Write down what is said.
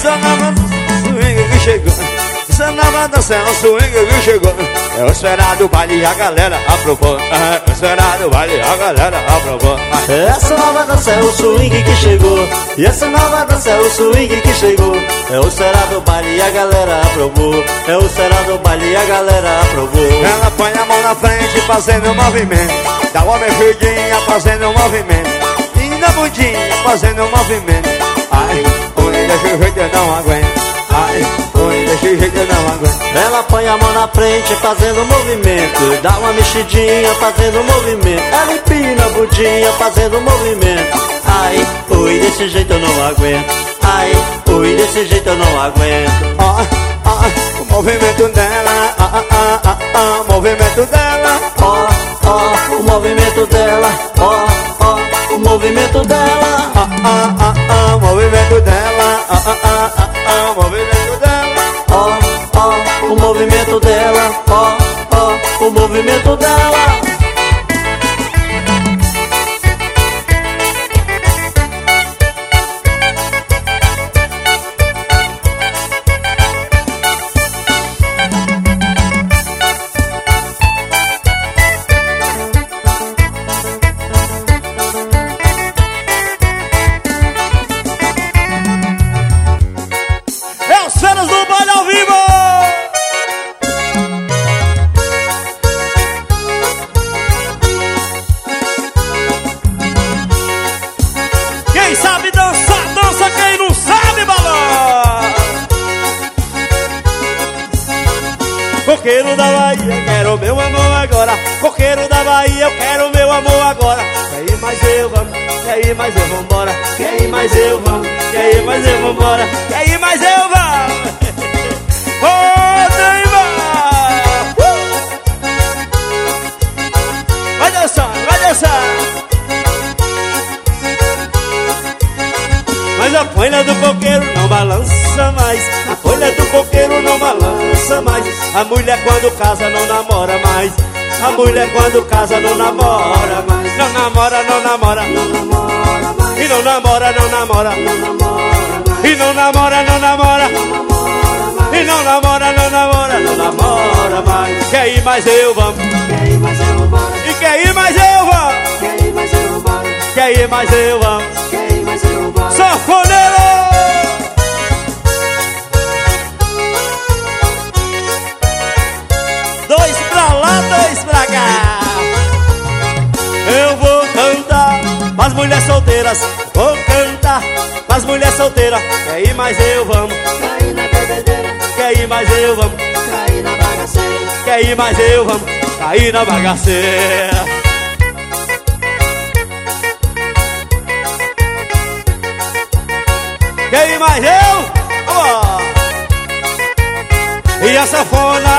essa nova swing que chegou. Essa nova dança é o swing que chegou. É o esperado baile e a galera aprovou. É o esperado baile e a galera aprovou. Essa nova dança é o swing que chegou. E essa nova dança é o swing que chegou. É o esperado baile e a galera aprovou. É o esperado baile e a galera aprovou. Ela põe a mão na frente fazendo movimento. Dá uma mexidinha fazendo movimento. E na bundinha fazendo movimento. Ai, oi, desse jeito eu não aguento. Ai, oi, desse jeito eu não aguento. Ela põe a mão na frente fazendo movimento. Dá uma mexidinha fazendo movimento. Ela empina a bundinha fazendo movimento. Ai, oi, desse jeito eu não aguento. Ai, oi, desse jeito eu não aguento. O movimento dela, o movimento dela. O movimento dela. O movimento dela. O movimento dela, o movimento dela. O movimento dela. O movimento dela. Coqueiro da Bahia, quero meu amor agora. Coqueiro da Bahia, eu quero meu amor agora. Quer ir mais eu vamos, quer ir mais eu vambora. Quer ir mais eu vamos, quer ir mais eu vambora. Quer ir mais eu vamos. Ô, Neymar! Vai dançar, vai dançar. Mas a folha do coqueiro não balança mais. A folha do coqueiro não balança mais. A mulher quando casa não namora mais. A mulher quando casa não namora mais. Não namora, não namora, não namora mais. E não namora, não namora, não namora mais. E não namora, não namora, não namora mais. E não namora, não namora, não namora mais. Quer ir mais eu vamos. Quer ir mais eu vamos. E quer ir mais eu vamos. Quer ir mais eu vamos. Quer ir mais eu vamos. Quer ir mais eu vamos. Sanfoneiro! Dois pra lá, dois pra cá. Eu vou cantar pras mulheres solteiras. Vou cantar pras mulheres solteiras. Quer ir mais eu vamos. Cair na bebedeira. Quer ir mais eu vamos. Cair na bagaceira. Quer ir mais eu vamos. Cair na bagaceira. Quer ir mais eu? Vamos. E a sanfona